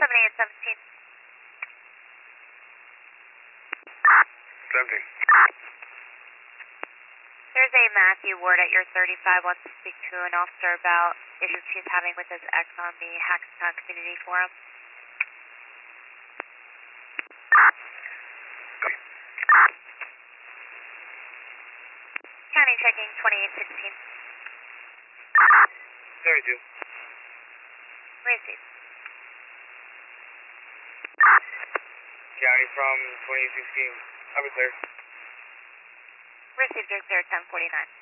7817. 17. There's a Matthew Ward at your 35, wants to speak to an officer about issues he's having with his ex on the Hackettstown Community Forum. County checking 2816. 32. Receive. County from 2016. I'll be clear. Received your clear 1049.